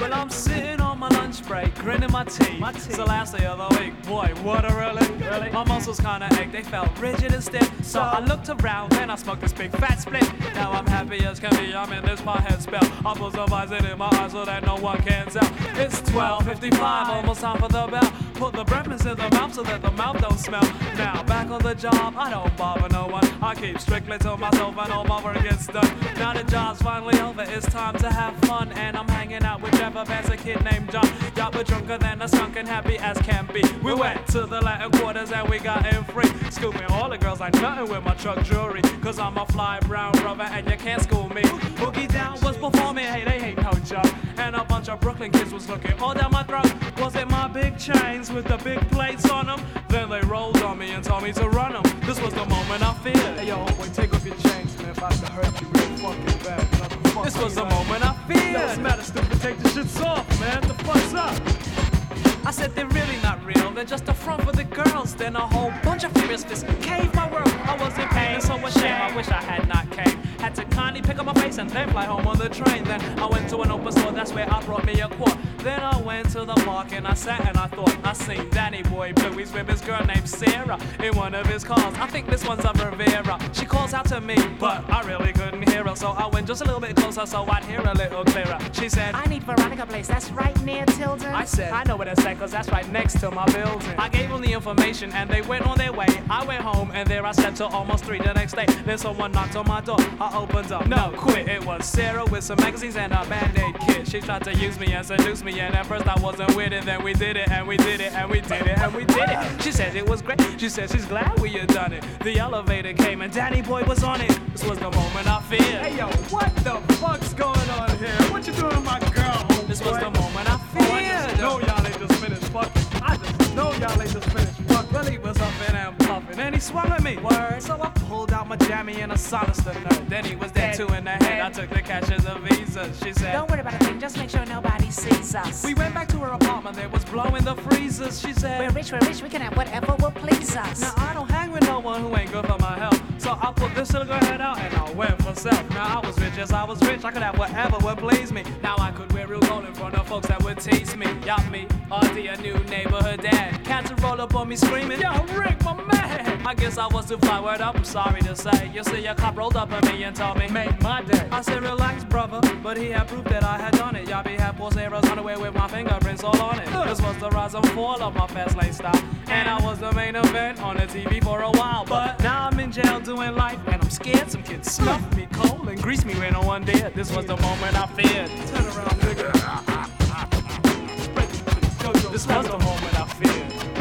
Well, I'm sitting on my lunch break, grinning my teeth. It's the last day of the week, boy, what a relief. My muscles kinda ached, they felt rigid and stiff. So I looked around, then I smoked this big fat split. Now I'm happy as can be, I'm in this pothead spell. I put some Visine in my eyes so that no one can tell. It's 12:55, almost time for the bell. Put the breakfast in the mouth so that the mouth don't smell. Now back on the job, I don't bother no one. I keep strictly to myself and all my work gets done. Now the job's finally over, it's time to have fun. And I'm hanging out with Trevor Vance, a kid named John. Y'all were drunker than a skunk and happy as can be. We went to the Latin quarters and we got in free. Scooping all the girls like nothing with my truck jewelry. Cause I'm a fly brown brother and you can't school me. Boogie Down was performing, hey, they ain't no joke. And a bunch of Brooklyn kids was looking all down my throat. Was it my big chains with the big plates on them? Then they rolled on me and told me to run them. This was the moment I feared. Hey yo, homeboy, take off your chains, man. If I could hurt you real fucking bad. This was the moment I feared. Yo, what's the matter, stupid? Take the shits off, man. The fuck's up? I said they're really not real, they're just a front for the girls. Then a whole bunch of furious fists caved my world. I was in pain, so ashamed, I wish I had not came. Had to kindly pick up my face and then fly home on the train. Then I went to an open store, that's where I brought me a quart. Then I went to the park and I sat and I thought I seen Danny Boy Bluey's with his girl named Sarah in one of his cars. I think this one's a Rivera. She calls out to me, but I really couldn't hear her. So I went just a little bit closer so I'd hear a little clearer. She said, I need Veronica Place, that's right near Tilden. I said, I know where that's at cause that's right next to my building. I gave them the information and they went on their way. I went home and there I slept till almost 3 the next day. Then someone knocked on my door, I opened up, no quit. It was Sarah with some magazines and a Band-Aid kit. She tried to use me and seduce me and at first I wasn't with it. Then we did it and we did it and we did it and we did it. She said it was great, she said she's glad we had done it. The elevator came and Danny Boy was on it. This was the moment I feared. Hey yo, what the fuck's going on here? What you doing to my girl, homeboy? This was the moment I feared. No, y'all ain't just finished fucking. I just know y'all ain't just finished fucking. Well, he was up in and puffing and he swung at me. Word. So I pulled out my jammy and a sinister nerd. Then he was dead 2 in the head. I took the cash as a visa. She said, Don't worry about a thing, just make sure nobody sees us. We went back to her apartment, there was blowing the freezers. She said, We're rich, we can have whatever will please us. Now I don't hang with no one who ain't good for my health. So I put this little head out and I went for self. Now I was rich as I was rich, I could have whatever would please me. Now I could wear real gold in front of folks that would tease me. Yacht me, RD, a new neighborhood dad. Cats would roll up on me screaming, Yo, Rick, my man! I guess I was too fly, word up, I'm sorry to say. You see, a cop rolled up on me and told me, Made my day. I said, relax, brother, but he had proof that I had done it. Y'all be had Paul Sarah's underwear with my fingerprints all on it. This was the rise and fall of my fast lane style. And I was the main event on the TV for a while. But now I'm in jail doing life, and I'm scared some kids snuffed me cold and greased me when no one did. This was the moment I feared. Turn around, nigga. This was the moment I feared.